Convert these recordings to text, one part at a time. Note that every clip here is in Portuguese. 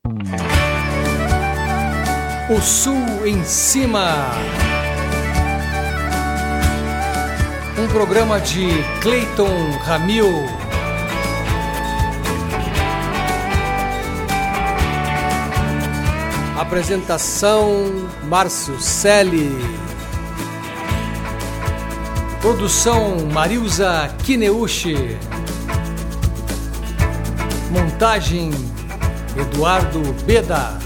O Sul em Cima. Um programa de Cleiton Ramil. Apresentação Márcio Selle. Produção Marilza Kineuchi. Montagem Eduardo Beda.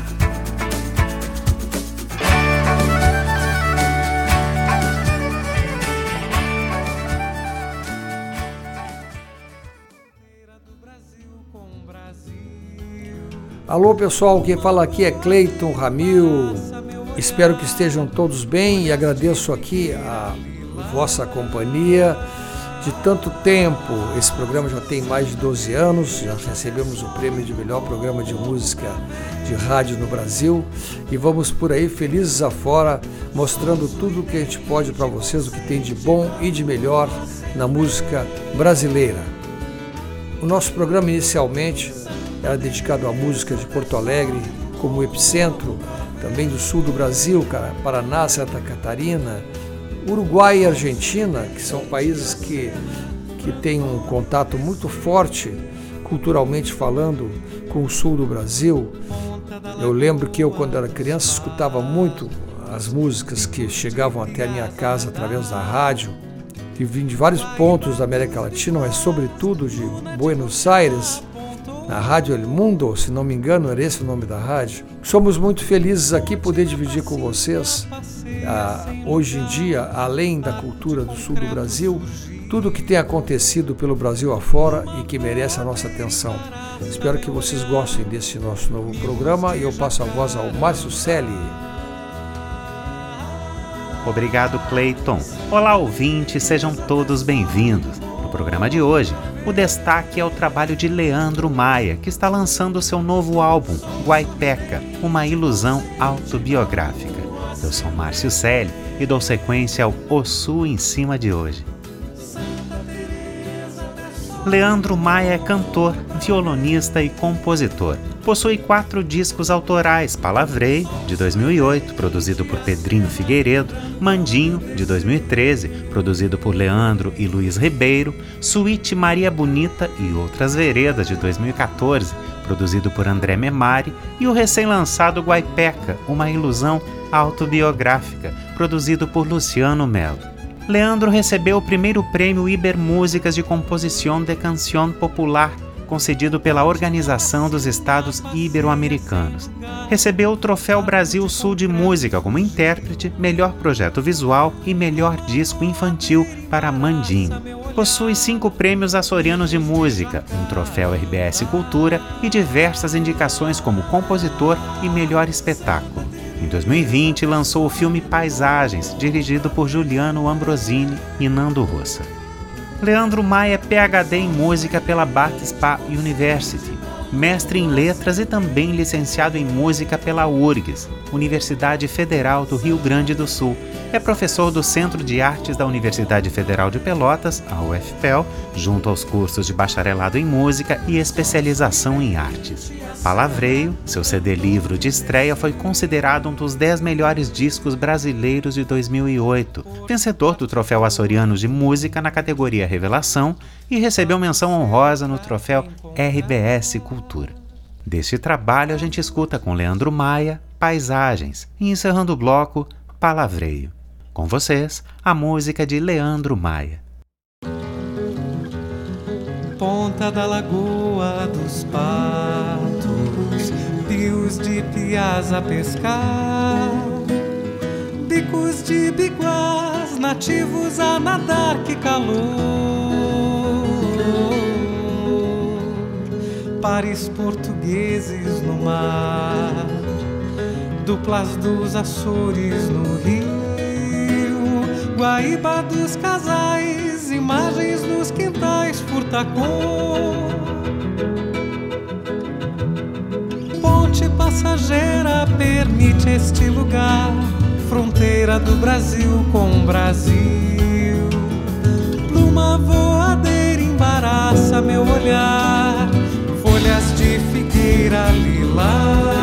Alô pessoal, quem fala aqui é Cleiton Ramil. Espero que estejam todos bem e agradeço aqui a vossa companhia de tanto tempo. Esse programa já tem mais de 12 anos, já recebemos o prêmio de melhor programa de música de rádio no Brasil e vamos por aí felizes afora, mostrando tudo o que a gente pode para vocês, o que tem de bom e de melhor na música brasileira. O nosso programa inicialmente era dedicado à música de Porto Alegre como epicentro, também do sul do Brasil, Paraná, Santa Catarina, Uruguai e Argentina, que são países que têm um contato muito forte, culturalmente falando, com o sul do Brasil. Eu lembro que eu, quando era criança, escutava muito as músicas que chegavam até a minha casa através da rádio, que vinham de vários pontos da América Latina, mas sobretudo de Buenos Aires, na Rádio El Mundo, se não me engano, era esse o nome da rádio. Somos muito felizes aqui poder dividir com vocês, hoje em dia, além da cultura do sul do Brasil, tudo o que tem acontecido pelo Brasil afora e que merece a nossa atenção. Espero que vocês gostem desse nosso novo programa e eu passo a voz ao Márcio Selle. Obrigado, Cleiton. Olá, ouvintes, sejam todos bem-vindos. No programa de hoje, o destaque é o trabalho de Leandro Maia, que está lançando seu novo álbum, Guaipeca, uma ilusão autobiográfica. Eu sou Márcio Selle e dou sequência ao O Sul em Cima de hoje. Leandro Maia é cantor, violonista e compositor. Possui 4 discos autorais: Palavrei, de 2008, produzido por Pedrinho Figueiredo; Mandinho, de 2013, produzido por Leandro e Luiz Ribeiro; Suíte Maria Bonita e Outras Veredas, de 2014, produzido por André Memari; e o recém-lançado Guaipeca, uma ilusão autobiográfica, produzido por Luciano Melo. Leandro recebeu o primeiro prêmio Iber Músicas de Composición de Canción Popular, concedido pela Organização dos Estados Ibero-Americanos. Recebeu o Troféu Brasil Sul de Música como intérprete, melhor projeto visual e melhor disco infantil para Mandinho. Possui 5 prêmios açorianos de música, um troféu RBS Cultura e diversas indicações como compositor e melhor espetáculo. Em 2020, lançou o filme Paisagens, dirigido por Juliano Ambrosini e Nando Roça. Leandro Maia é PhD em música pela Bath-Spa University, mestre em letras e também licenciado em música pela URGS, Universidade Federal do Rio Grande do Sul. É professor do Centro de Artes da Universidade Federal de Pelotas, a UFPEL, junto aos cursos de bacharelado em música e especialização em artes. Palavreio, seu CD-livro de estreia, foi considerado um dos 10 melhores discos brasileiros de 2008, vencedor do Troféu Açoriano de Música na categoria Revelação e recebeu menção honrosa no Troféu RBS Cultura. Deste trabalho a gente escuta com Leandro Maia, Paisagens, e encerrando o bloco, Palavreio. Com vocês, a música de Leandro Maia. Ponta da Lagoa dos Patos, rios de piás a pescar, bicos de biguás, nativos a nadar, que calor. Pares portugueses no mar, duplas dos Açores no rio, Guaíba dos casais, imagens nos quintais, furtacor. Ponte passageira permite este lugar, fronteira do Brasil com o Brasil. Pluma voadeira embaraça meu olhar, folhas de figueira lilás,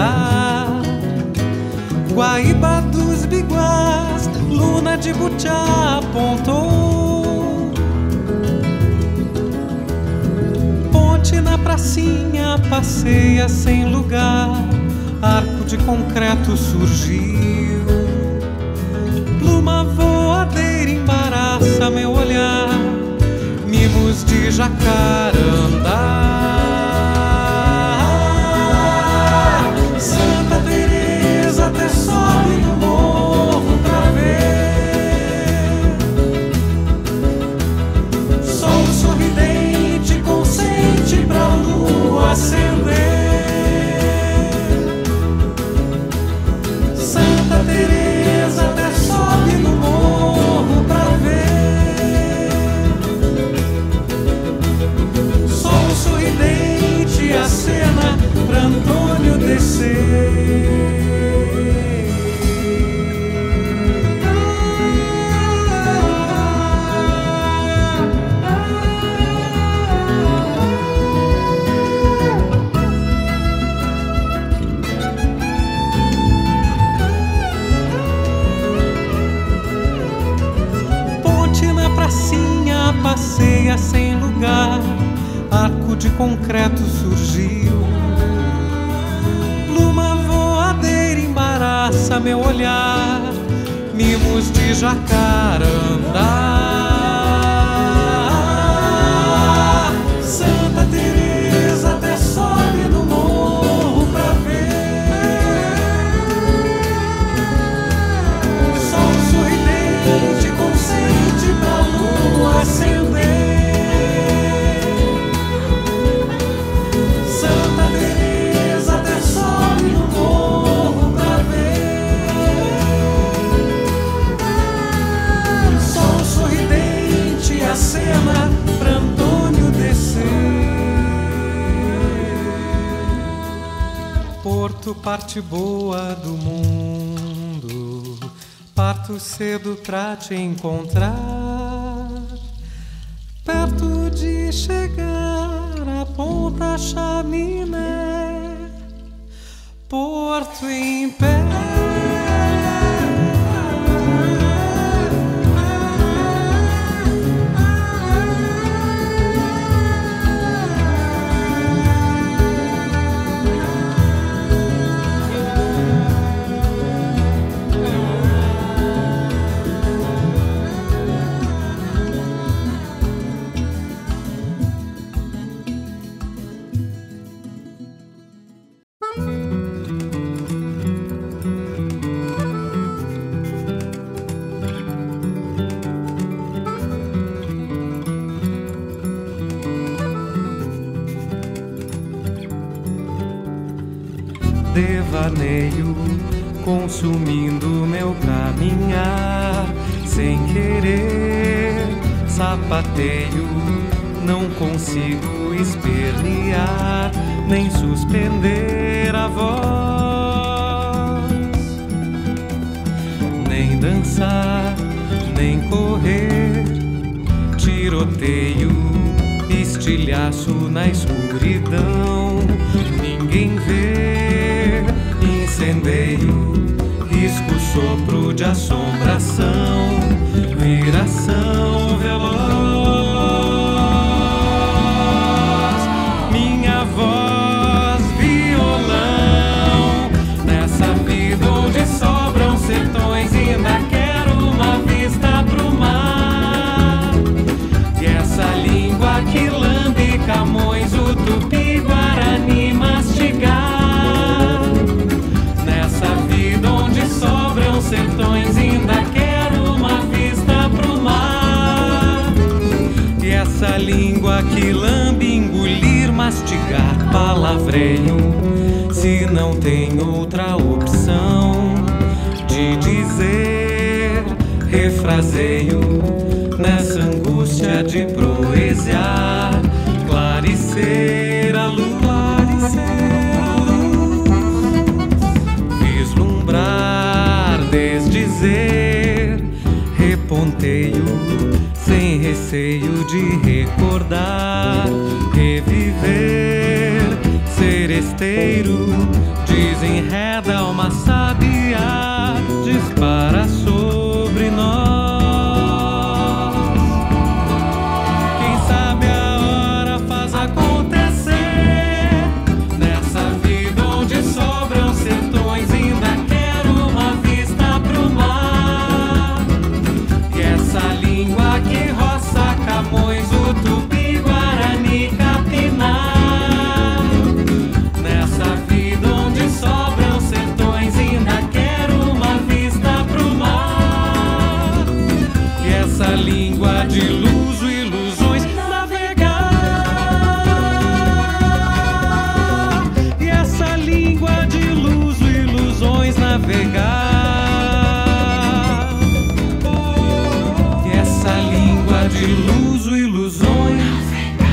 andar. Guaíba dos Biguás, luna de butiá apontou. Ponte na pracinha, passeia sem lugar. Arco de concreto surgiu. Pluma voadeira embaraça meu olhar. Mimos de jacarandá. Santa Teresa até sobe no morro pra ver. Sol sorridente consente pra lua acender. Santa Teresa até sobe no morro pra ver. Sol sorridente acena pra Antônio descer. Passeia sem lugar, arco de concreto surgiu. Pluma voadeira embaraça meu olhar. Mimos de jacarandá. Santa Teresa até sobe no morro pra ver. Sol sorridente consente pra lua acender. Santa Teresa até sobe no morro pra ver. Sol sorridente acena pra Antônio descer. Porto, parte boa do mundo, parto cedo pra te encontrar. Perto de chegar a Ponta Chaminé, Porto em pé. Devaneio, consumindo meu caminhar, sem querer, sapateio, não consigo espernear, nem suspender a voz, nem dançar, nem correr, tiroteio, estilhaço na escuridão, ninguém vê, incendeio, risco, sopro de assombração, viração veloz, minha voz, violão, nessa vida onde sobram sertões, ainda quero uma vista pro mar, e essa língua que lambe Camões, o Tupi, Guarani, mastigar, nessa vida onde sobram sertões, ainda quero uma vista pro mar, e essa língua que lambe, engolir, mastigar, palavreio, se não tem outra opção de dizer, refraseio, nessa angústia de proeziar, clarecer a luz, vislumbrar, desdizer, reponteio, sem receio de recordar, reviver, seresteiro, dizem enreda uma sabiá, dispara sobre nós. Quem sabe a hora faz acontecer. Nessa vida onde sobram sertões, ainda quero uma vista pro mar. E essa língua que roça Camões, o Tupi, Guarani, Capinar. Nessa vida onde sobram sertões, ainda quero uma vista pro mar. E essa língua de luz e ilusões navegar. E essa língua de luz e ilusões navegar. E essa língua de luz e ilusões navegar.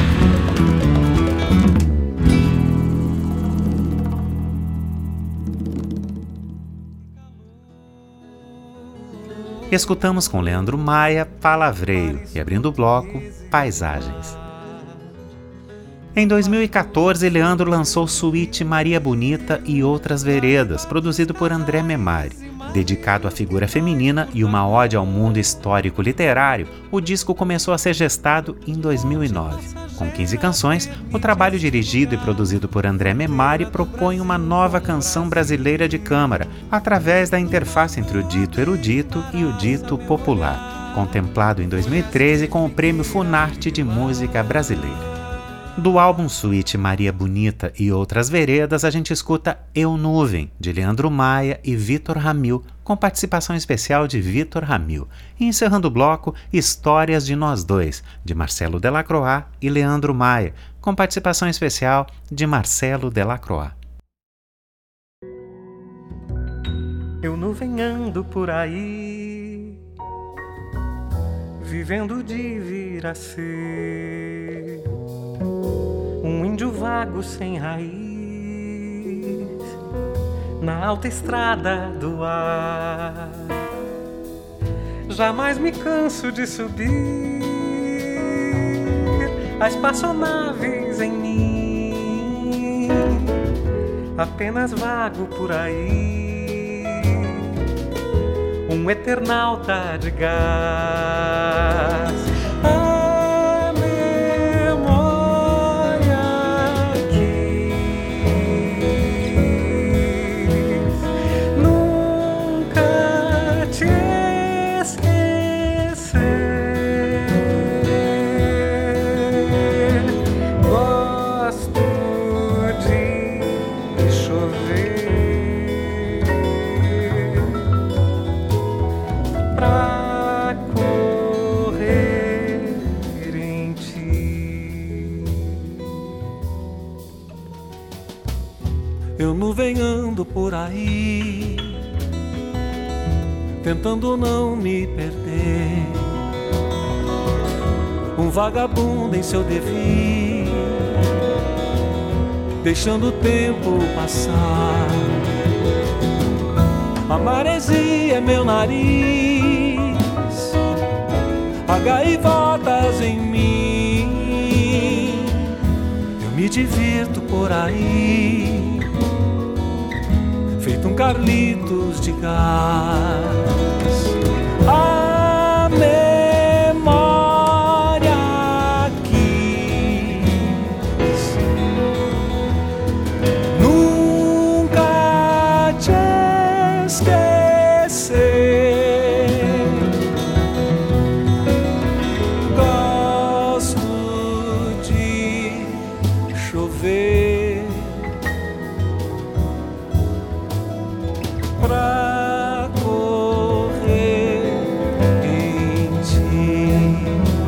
Escutamos com Leandro Maia, Palavreio, e abrindo o bloco, Paisagens. Em 2014, Leandro lançou Suíte Maria Bonita e Outras Veredas, produzido por André Memari. Dedicado à figura feminina e uma ode ao mundo histórico literário, o disco começou a ser gestado em 2009. Com 15 canções, o trabalho dirigido e produzido por André Memari propõe uma nova canção brasileira de câmara, através da interface entre o dito erudito e o dito popular, contemplado em 2013 com o Prêmio Funarte de Música Brasileira. Do álbum Suíte Maria Bonita e Outras Veredas, a gente escuta Eu Nuvem, de Leandro Maia e Vitor Ramil, com participação especial de Vitor Ramil. E encerrando o bloco, Histórias de Nós Dois, de Marcelo Delacroix e Leandro Maia, com participação especial de Marcelo Delacroix. Eu nuvem ando por aí, vivendo de vir a ser um índio vago sem raiz, na alta estrada do ar. Jamais me canso de subir as espaçonaves em mim, apenas vago por aí, um eternauta de gás. Eu nuvem ando por aí, tentando não me perder, um vagabundo em seu devir, deixando o tempo passar. A maresia é meu nariz, há gaivotas em mim, eu me divirto por aí, feito um Carlitos de gás. A memória quis nunca te esquecer. Gosto de chover pra correr em ti.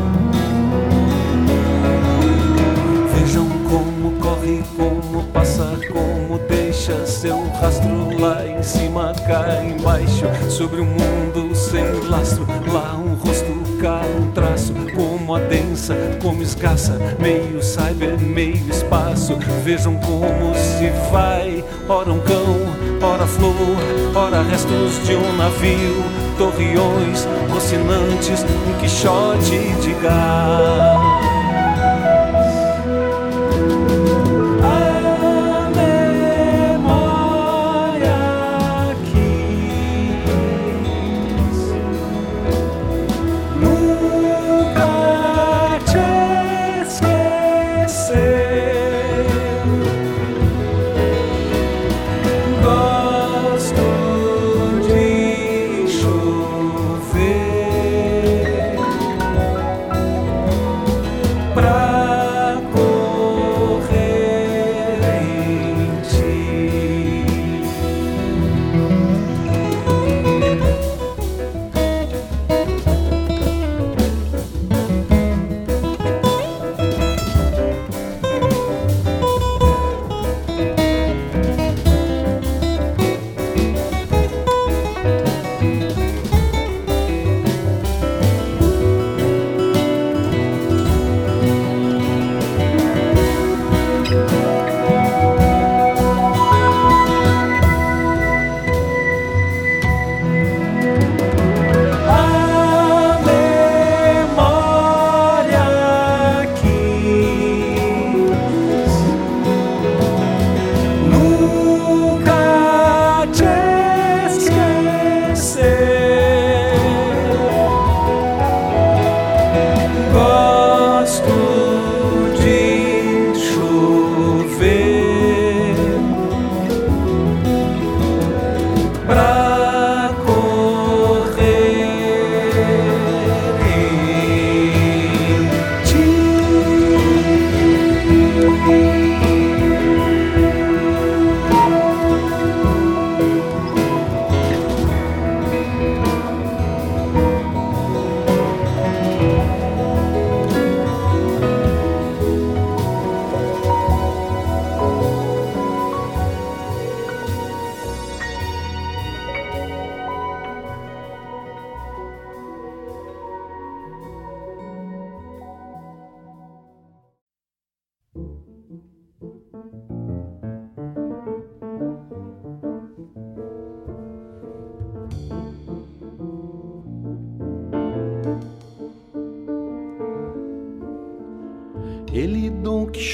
Vejam como corre, como passa, como deixa seu rastro. Lá em cima, cá embaixo, sobre um mundo sem lastro. Lá um rosto, cá um traço, como adensa, como escassa, meio cyber, meio espaço. Vejam como se vai, ora um cão, ora flor, ora restos de um navio, torreões, rocinantes, um quixote de gás. A memória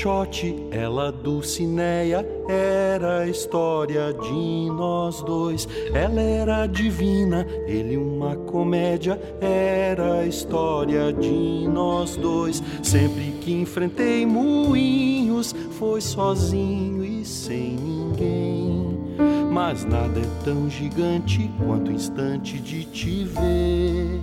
Quixote, ela Dulcineia, era a história de nós dois. Ela era divina, ele uma comédia, era a história de nós dois. Sempre que enfrentei moinhos, foi sozinho e sem ninguém. Mas nada é tão gigante quanto o instante de te ver.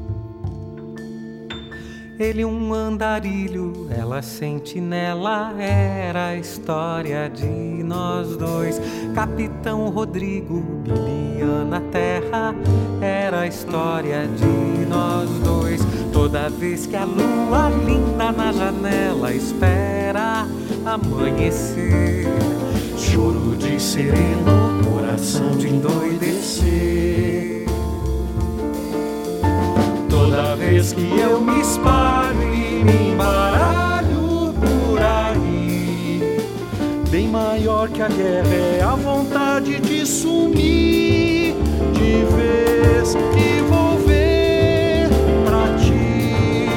Ele um andarilho, ela sentinela, era a história de nós dois. Capitão Rodrigo, Bibiana Terra, era a história de nós dois. Toda vez que a lua linda na janela espera amanhecer, choro de sereno, coração de endoidecer. Toda vez que eu me espalho e me embaralho por aí, bem maior que a guerra é a vontade de sumir de vez que vou ver pra ti.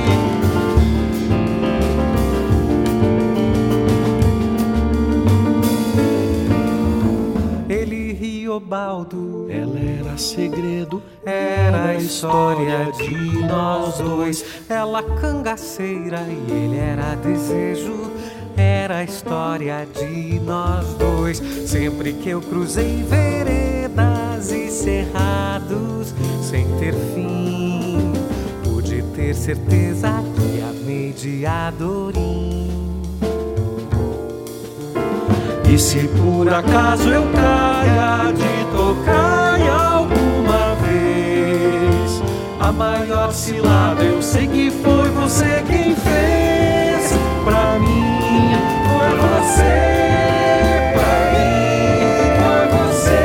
Ele Riobaldo, ela era segredo, era a história de nós dois. Ela cangaceira e ele era desejo, era a história de nós dois. Sempre que eu cruzei veredas e cerrados sem ter fim, pude ter certeza que amei de Adorim. E se por acaso eu caia de tocaia alguma vez, a maior cilada eu sei que foi você quem fez. Pra mim foi você, pra mim foi você.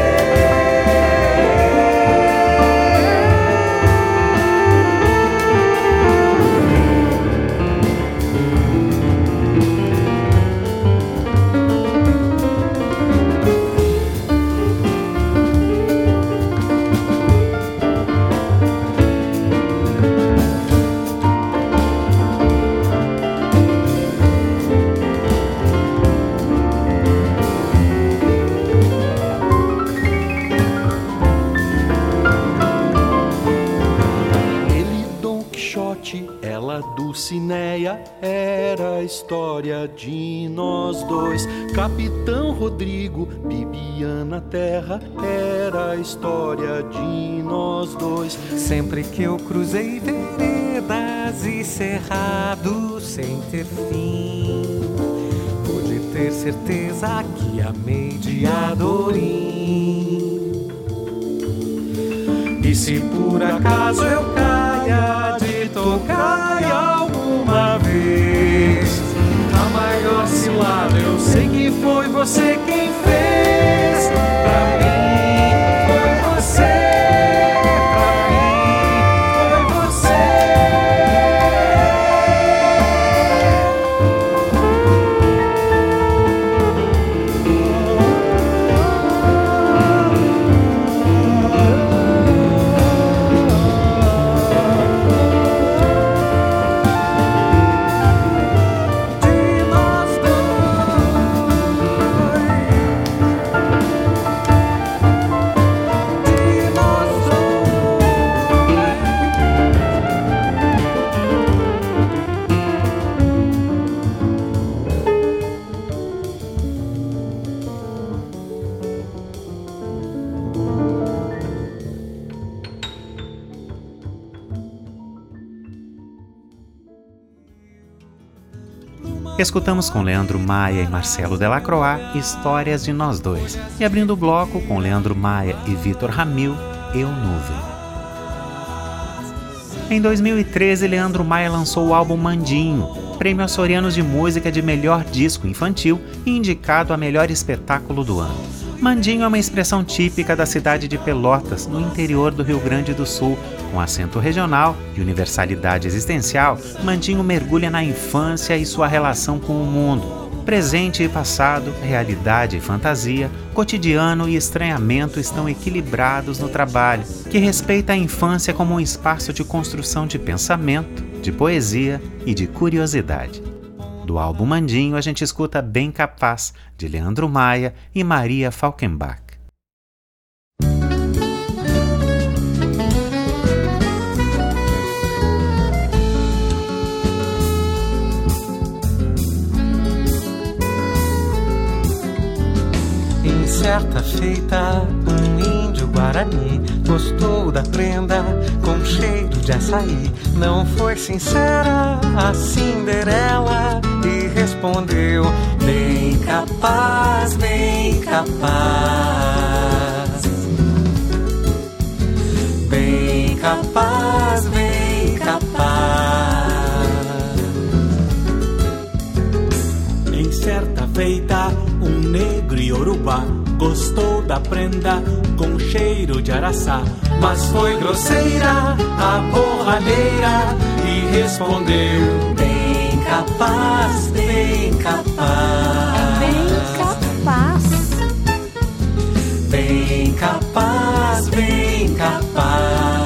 Dulcineia, era a história de nós dois. Capitão Rodrigo, Bibiana Terra, era a história de nós dois. Sempre que eu cruzei veredas e cerrados sem ter fim, pude ter certeza que amei de Adorim. E se por acaso eu caia de tocaia alguma vez, a maior cilada eu sei que foi você quem fez. Pra mim foi você, pra mim foi você. Escutamos com Leandro Maia e Marcelo Delacroix, Histórias de Nós Dois. E abrindo o bloco com Leandro Maia e Vitor Ramil, Eu Nuvem. Em 2013, Leandro Maia lançou o álbum Mandinho, prêmio Açorianos de Música de melhor disco infantil e indicado a melhor espetáculo do ano. Mandinho é uma expressão típica da cidade de Pelotas, no interior do Rio Grande do Sul. Com acento regional e universalidade existencial, Mandinho mergulha na infância e sua relação com o mundo. Presente e passado, realidade e fantasia, cotidiano e estranhamento estão equilibrados no trabalho, que respeita a infância como um espaço de construção de pensamento, de poesia e de curiosidade. Do álbum Mandinho, a gente escuta Bem Capaz, de Leandro Maia e Maria Falkenbach. Em certa feita, um índio guarani gostou da prenda com cheiro de açaí. Não foi sincera a Cinderela e respondeu: bem capaz, bem capaz. Bem capaz, bem capaz. Em certa feita, um negro iorubá gostou da prenda com cheiro de araçá, mas foi grosseira a borralheira e respondeu: bem capaz, bem capaz. Bem capaz. Bem capaz, bem capaz.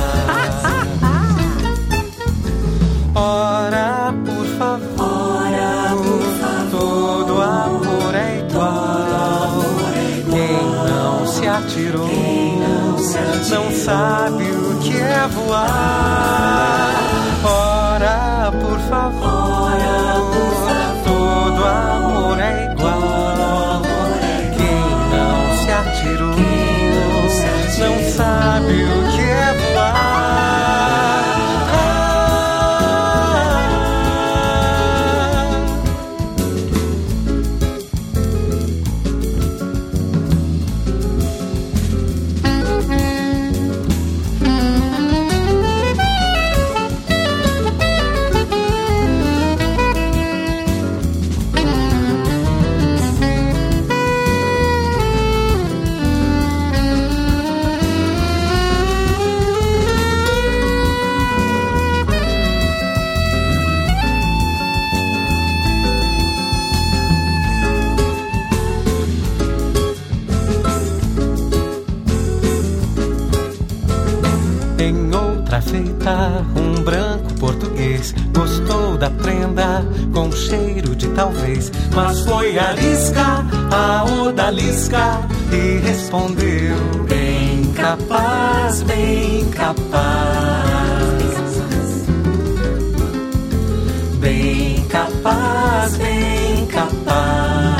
Ora, por favor, todo amor é igual. Quem não se atirou não sabe o que é voar. Ora, por favor, todo amor é igual. Quem não se atirou não sabe o que é voar. Feita, um branco português gostou da prenda com cheiro de talvez, mas foi arisca a odalisca e respondeu: bem capaz, bem capaz. Bem capaz, bem capaz.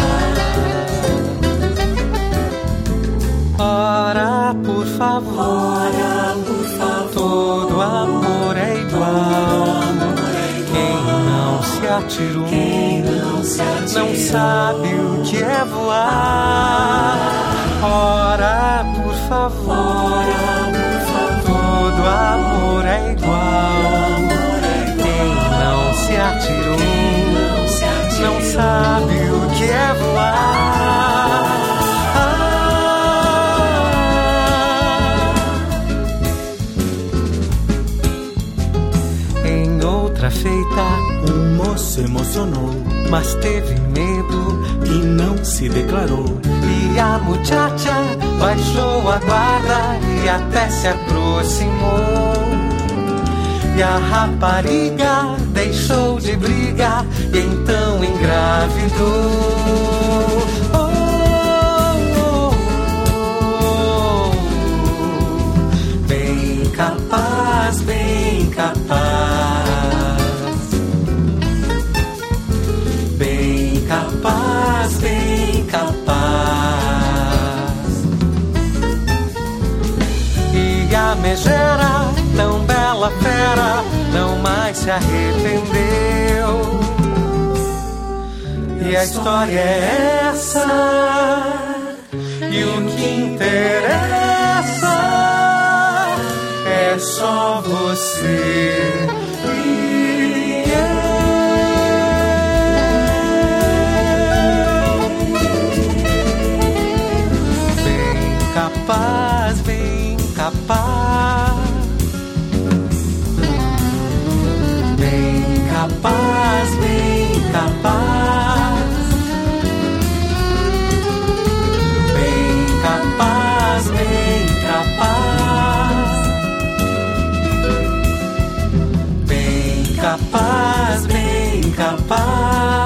Ora, por favor, todo amor é igual. Quem não se atirou não sabe o que é voar. Ora, por favor, todo amor é igual. Quem não se atirou não sabe o que é voar. Feita, um moço emocionou, mas teve medo e não se declarou. E a muchacha baixou a guarda e até se aproximou. E a rapariga deixou de brigar e então engravidou. Bem capaz, bem capaz. Capaz, bem capaz. E a megera, tão bela fera, não mais se arrependeu. E a história é essa, e o que interessa é só você e eu. Capaz, bem capaz. Bem capaz, bem capaz. Bem capaz, bem capaz. Bem capaz, bem capaz.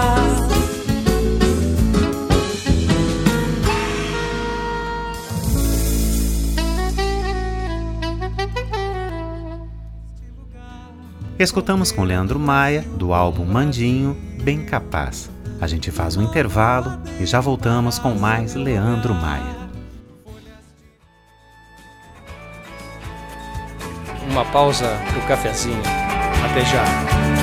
Escutamos com Leandro Maia, do álbum Mandinho, Bem Capaz. A gente faz um intervalo e já voltamos com mais Leandro Maia. Uma pausa pro cafezinho. Até já.